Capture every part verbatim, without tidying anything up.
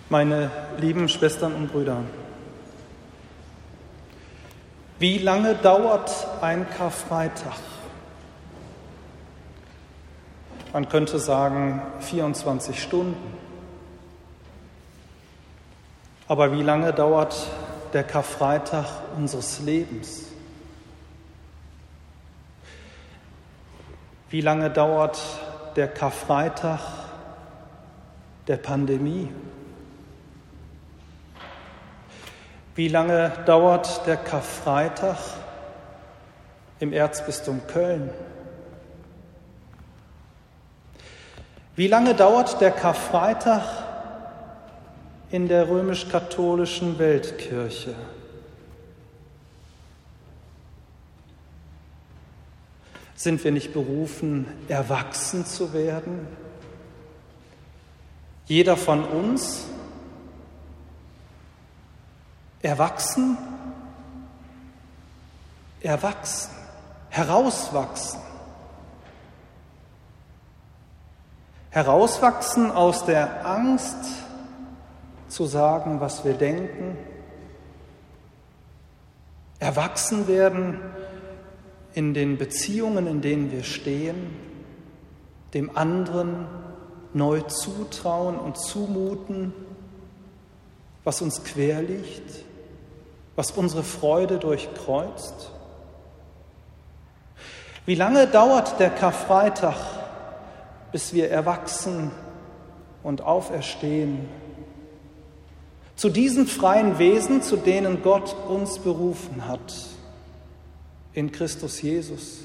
Meine lieben Schwestern und Brüder, wie lange dauert ein Karfreitag? Man könnte sagen vierundzwanzig Stunden. Aber wie lange dauert der Karfreitag unseres Lebens? Wie lange dauert der Karfreitag der Pandemie? Wie lange dauert der Karfreitag im Erzbistum Köln? Wie lange dauert der Karfreitag in der römisch-katholischen Weltkirche? Sind wir nicht berufen, erwachsen zu werden? Jeder von uns erwachsen, erwachsen, herauswachsen. Herauswachsen aus der Angst, zu sagen, was wir denken. Erwachsen werden in den Beziehungen, in denen wir stehen, dem anderen neu zutrauen und zumuten, was uns quer liegt, was unsere Freude durchkreuzt. Wie lange dauert der Karfreitag, bis wir erwachsen und auferstehen? Zu diesen freien Wesen, zu denen Gott uns berufen hat, in Christus Jesus.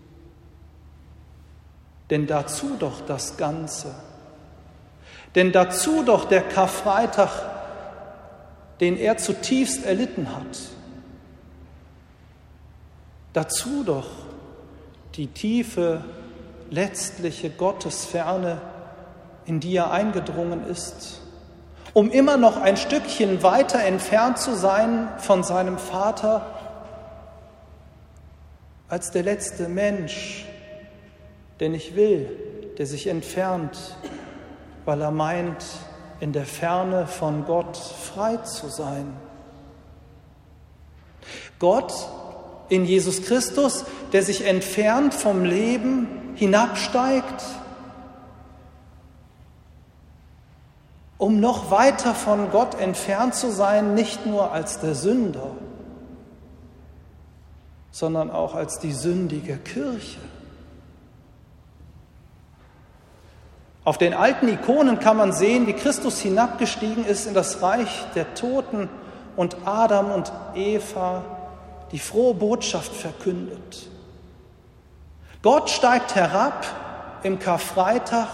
Denn dazu doch das Ganze. Denn dazu doch der Karfreitag, den er zutiefst erlitten hat. Dazu doch die tiefe, letztliche Gottesferne, in die er eingedrungen ist, um immer noch ein Stückchen weiter entfernt zu sein von seinem Vater, als der letzte Mensch, der nicht will, der sich entfernt, weil er meint, in der Ferne von Gott frei zu sein. Gott in Jesus Christus, der sich entfernt vom Leben, hinabsteigt, um noch weiter von Gott entfernt zu sein, nicht nur als der Sünder, sondern auch als die sündige Kirche. Auf den alten Ikonen kann man sehen, wie Christus hinabgestiegen ist in das Reich der Toten und Adam und Eva die frohe Botschaft verkündet. Gott steigt herab im Karfreitag,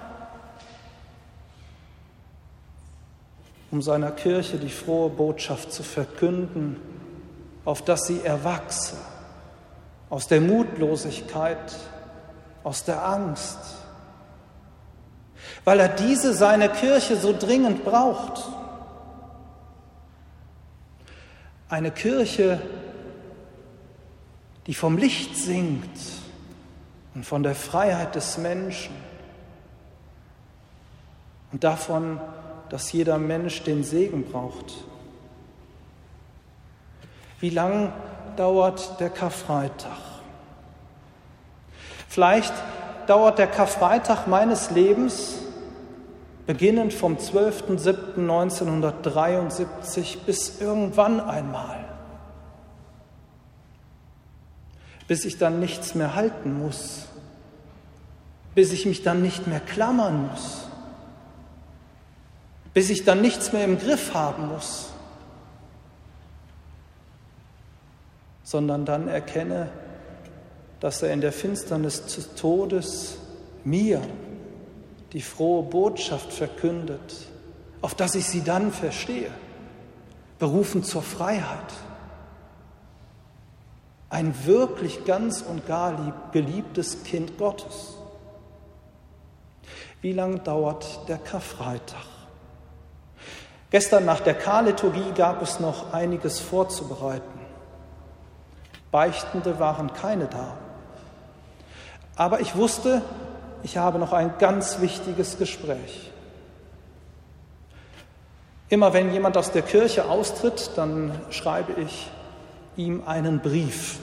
um seiner Kirche die frohe Botschaft zu verkünden, auf dass sie erwachse aus der Mutlosigkeit, aus der Angst, weil er diese, seine Kirche, so dringend braucht. Eine Kirche, die vom Licht singt und von der Freiheit des Menschen und davon, dass jeder Mensch den Segen braucht. Wie lang dauert der Karfreitag? Vielleicht dauert der Karfreitag meines Lebens beginnend vom zwölften siebten neunzehnhundertdreiundsiebzig bis irgendwann einmal, bis ich dann nichts mehr halten muss, bis ich mich dann nicht mehr klammern muss, bis ich dann nichts mehr im Griff haben muss, sondern dann erkenne, dass er in der Finsternis des Todes mir die frohe Botschaft verkündet, auf dass ich sie dann verstehe, berufen zur Freiheit. Ein wirklich ganz und gar lieb, geliebtes Kind Gottes. Wie lange dauert der Karfreitag? Gestern nach der Karliturgie gab es noch einiges vorzubereiten. Beichtende waren keine da. Aber ich wusste, ich habe noch ein ganz wichtiges Gespräch. Immer wenn jemand aus der Kirche austritt, dann schreibe ich ihm einen Brief.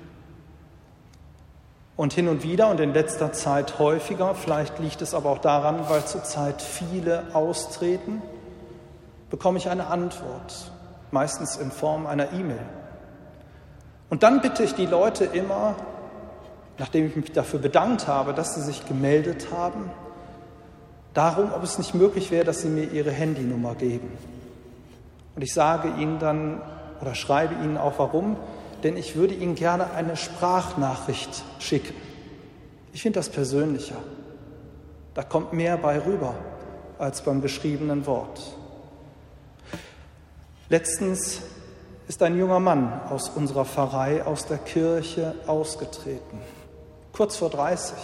Und hin und wieder und in letzter Zeit häufiger, vielleicht liegt es aber auch daran, weil zurzeit viele austreten, bekomme ich eine Antwort, meistens in Form einer E-Mail. Und dann bitte ich die Leute immer, nachdem ich mich dafür bedankt habe, dass sie sich gemeldet haben, darum, ob es nicht möglich wäre, dass sie mir ihre Handynummer geben. Und ich sage ihnen dann oder schreibe ihnen auch warum, denn ich würde ihnen gerne eine Sprachnachricht schicken. Ich finde das persönlicher. Da kommt mehr bei rüber als beim geschriebenen Wort. Letztens ist ein junger Mann aus unserer Pfarrei, aus der Kirche ausgetreten, kurz vor dreißig.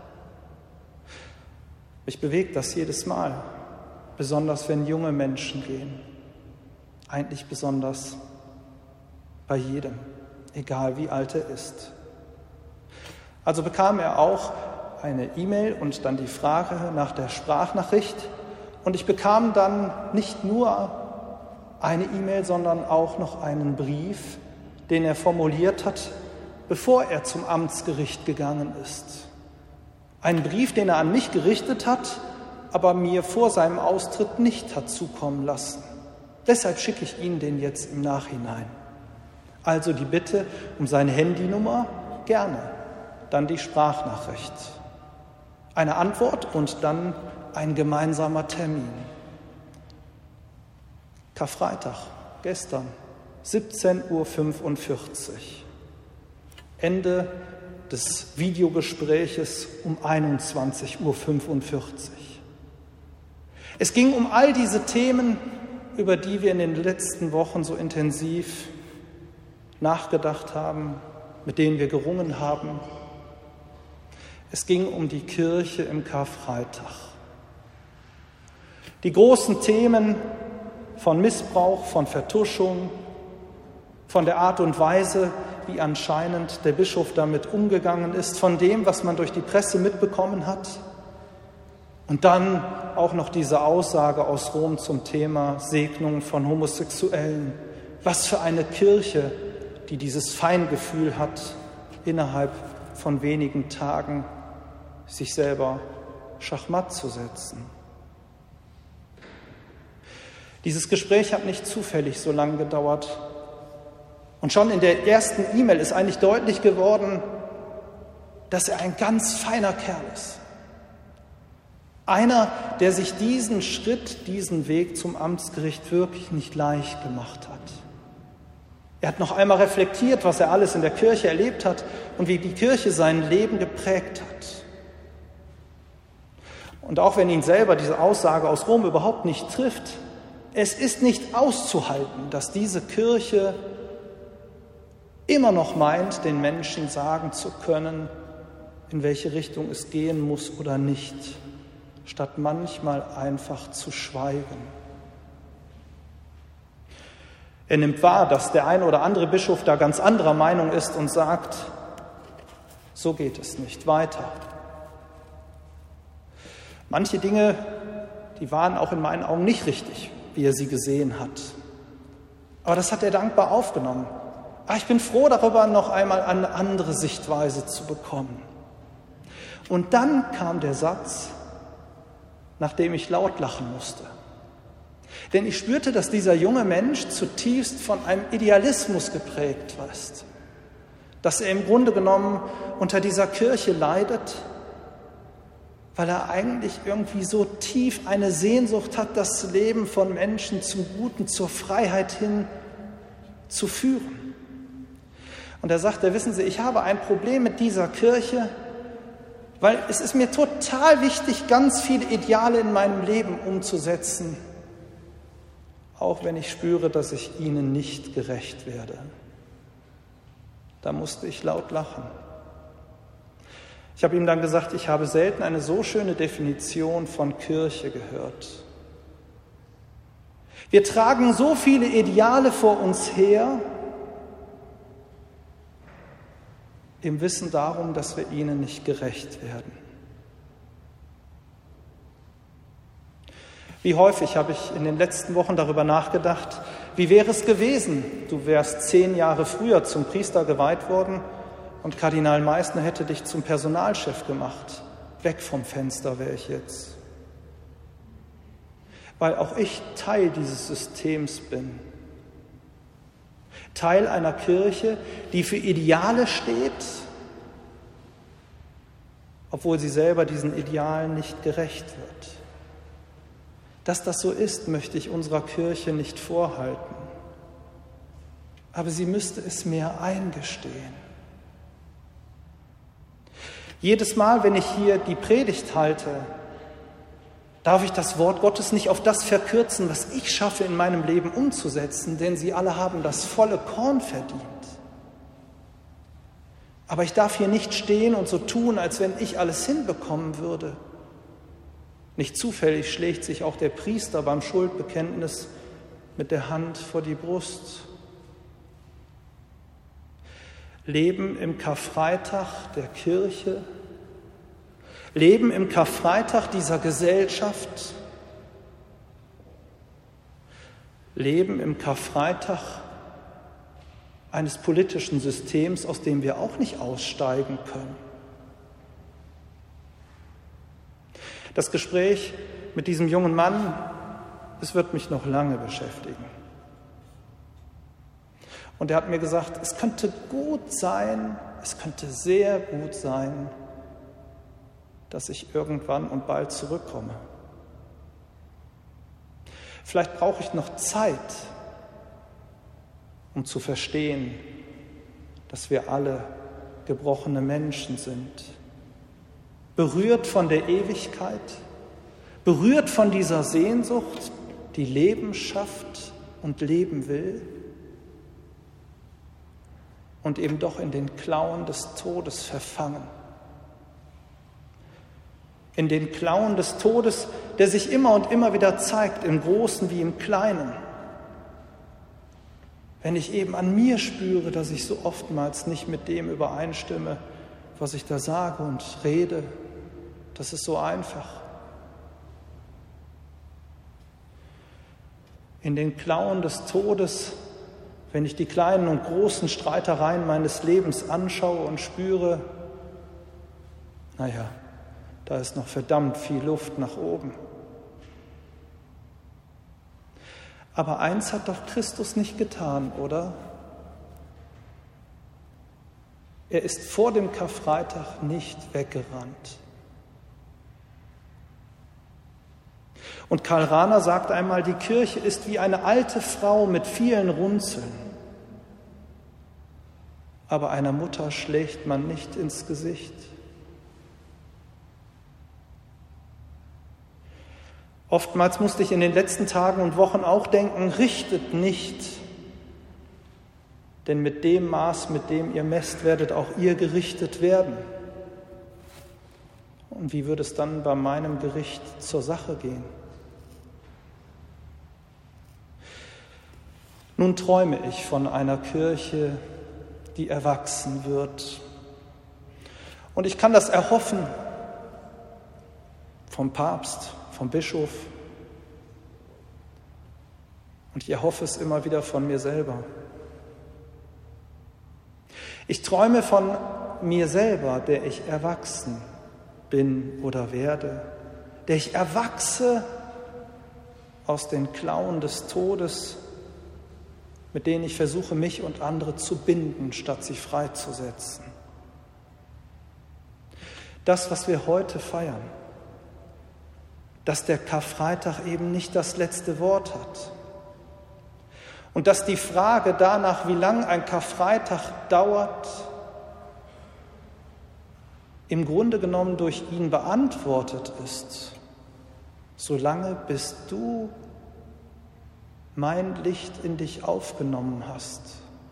Mich bewegt das jedes Mal, besonders wenn junge Menschen gehen. Eigentlich besonders bei jedem, egal wie alt er ist. Also bekam er auch eine E-Mail und dann die Frage nach der Sprachnachricht. Und ich bekam dann nicht nur eine E-Mail, sondern auch noch einen Brief, den er formuliert hat, bevor er zum Amtsgericht gegangen ist. Einen Brief, den er an mich gerichtet hat, aber mir vor seinem Austritt nicht hat zukommen lassen. Deshalb schicke ich Ihnen den jetzt im Nachhinein. Also die Bitte um seine Handynummer, gerne, dann die Sprachnachricht. Eine Antwort und dann ein gemeinsamer Termin. Karfreitag, gestern, siebzehn Uhr fünfundvierzig. Ende des Videogespräches um einundzwanzig Uhr fünfundvierzig. Es ging um all diese Themen, über die wir in den letzten Wochen so intensiv nachgedacht haben, mit denen wir gerungen haben. Es ging um die Kirche im Karfreitag. Die großen Themen von Missbrauch, von Vertuschung, von der Art und Weise, wie anscheinend der Bischof damit umgegangen ist, von dem, was man durch die Presse mitbekommen hat. Und dann auch noch diese Aussage aus Rom zum Thema Segnung von Homosexuellen. Was für eine Kirche, die dieses Feingefühl hat, innerhalb von wenigen Tagen sich selber schachmatt zu setzen. Dieses Gespräch hat nicht zufällig so lange gedauert. Und schon in der ersten E-Mail ist eigentlich deutlich geworden, dass er ein ganz feiner Kerl ist. Einer, der sich diesen Schritt, diesen Weg zum Amtsgericht wirklich nicht leicht gemacht hat. Er hat noch einmal reflektiert, was er alles in der Kirche erlebt hat und wie die Kirche sein Leben geprägt hat. Und auch wenn ihn selber diese Aussage aus Rom überhaupt nicht trifft, es ist nicht auszuhalten, dass diese Kirche immer noch meint, den Menschen sagen zu können, in welche Richtung es gehen muss oder nicht, statt manchmal einfach zu schweigen. Er nimmt wahr, dass der ein oder andere Bischof da ganz anderer Meinung ist und sagt, so geht es nicht weiter. Manche Dinge, die waren auch in meinen Augen nicht richtig, wie er sie gesehen hat. Aber das hat er dankbar aufgenommen. Aber ich bin froh darüber, noch einmal eine andere Sichtweise zu bekommen. Und dann kam der Satz, nach dem ich laut lachen musste. Denn ich spürte, dass dieser junge Mensch zutiefst von einem Idealismus geprägt ist. Dass er im Grunde genommen unter dieser Kirche leidet, weil er eigentlich irgendwie so tief eine Sehnsucht hat, das Leben von Menschen zum Guten, zur Freiheit hin zu führen. Und er sagte, wissen Sie, ich habe ein Problem mit dieser Kirche, weil es ist mir total wichtig, ganz viele Ideale in meinem Leben umzusetzen, auch wenn ich spüre, dass ich ihnen nicht gerecht werde. Da musste ich laut lachen. Ich habe ihm dann gesagt, ich habe selten eine so schöne Definition von Kirche gehört. Wir tragen so viele Ideale vor uns her, im Wissen darum, dass wir ihnen nicht gerecht werden. Wie häufig habe ich in den letzten Wochen darüber nachgedacht, wie wäre es gewesen, du wärst zehn Jahre früher zum Priester geweiht worden und Kardinal Meissner hätte dich zum Personalchef gemacht. Weg vom Fenster wäre ich jetzt. Weil auch ich Teil dieses Systems bin. Teil einer Kirche, die für Ideale steht, obwohl sie selber diesen Idealen nicht gerecht wird. Dass das so ist, möchte ich unserer Kirche nicht vorhalten. Aber sie müsste es mir eingestehen. Jedes Mal, wenn ich hier die Predigt halte, darf ich das Wort Gottes nicht auf das verkürzen, was ich schaffe, in meinem Leben umzusetzen, denn sie alle haben das volle Korn verdient. Aber ich darf hier nicht stehen und so tun, als wenn ich alles hinbekommen würde. Nicht zufällig schlägt sich auch der Priester beim Schuldbekenntnis mit der Hand vor die Brust. Leben im Karfreitag der Kirche, Leben im Karfreitag dieser Gesellschaft, Leben im Karfreitag eines politischen Systems, aus dem wir auch nicht aussteigen können. Das Gespräch mit diesem jungen Mann, es wird mich noch lange beschäftigen. Und er hat mir gesagt, es könnte gut sein, es könnte sehr gut sein, dass ich irgendwann und bald zurückkomme. Vielleicht brauche ich noch Zeit, um zu verstehen, dass wir alle gebrochene Menschen sind. Berührt von der Ewigkeit, berührt von dieser Sehnsucht, die Leben schafft und leben will und eben doch in den Klauen des Todes verfangen. In den Klauen des Todes, der sich immer und immer wieder zeigt, im Großen wie im Kleinen. Wenn ich eben an mir spüre, dass ich so oftmals nicht mit dem übereinstimme, was ich da sage und rede, das ist so einfach. In den Klauen des Todes, wenn ich die kleinen und großen Streitereien meines Lebens anschaue und spüre, naja, da ist noch verdammt viel Luft nach oben. Aber eins hat doch Christus nicht getan, oder? Er ist vor dem Karfreitag nicht weggerannt. Und Karl Rahner sagt einmal, die Kirche ist wie eine alte Frau mit vielen Runzeln. Aber einer Mutter schlägt man nicht ins Gesicht. Oftmals musste ich in den letzten Tagen und Wochen auch denken, richtet nicht, denn mit dem Maß, mit dem ihr messt, werdet auch ihr gerichtet werden. Und wie würde es dann bei meinem Gericht zur Sache gehen? Nun träume ich von einer Kirche, die erwachsen wird. Und ich kann das erhoffen vom Papst, vom Bischof. Und ich erhoffe es immer wieder von mir selber. Ich träume von mir selber, der ich erwachsen bin oder werde, der ich erwachse aus den Klauen des Todes, mit denen ich versuche, mich und andere zu binden, statt sie freizusetzen. Das, was wir heute feiern, dass der Karfreitag eben nicht das letzte Wort hat. Und dass die Frage danach, wie lang ein Karfreitag dauert, im Grunde genommen durch ihn beantwortet ist. Solange bis du mein Licht in dich aufgenommen hast.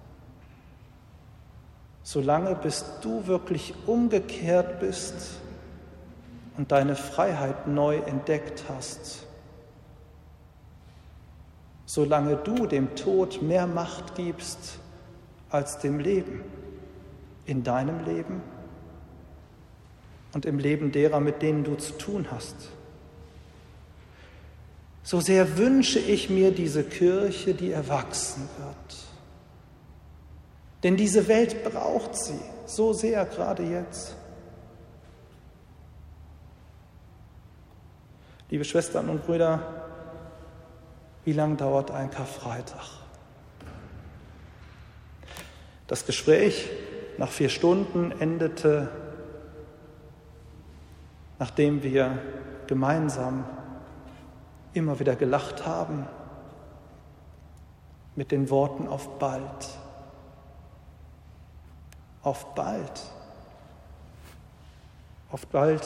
Solange bis du wirklich umgekehrt bist und deine Freiheit neu entdeckt hast. Solange du dem Tod mehr Macht gibst als dem Leben, in deinem Leben und im Leben derer, mit denen du zu tun hast. So sehr wünsche ich mir diese Kirche, die erwachsen wird. Denn diese Welt braucht sie so sehr, gerade jetzt. Liebe Schwestern und Brüder, wie lang dauert ein Karfreitag? Das Gespräch nach vier Stunden endete, nachdem wir gemeinsam immer wieder gelacht haben, mit den Worten auf bald. Auf bald. Auf bald.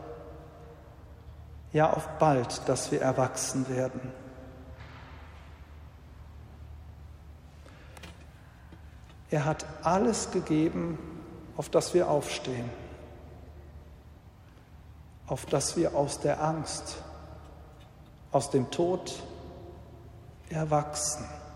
Ja, auf bald, dass wir erwachsen werden. Er hat alles gegeben, auf das wir aufstehen, auf das wir aus der Angst, aus dem Tod erwachsen.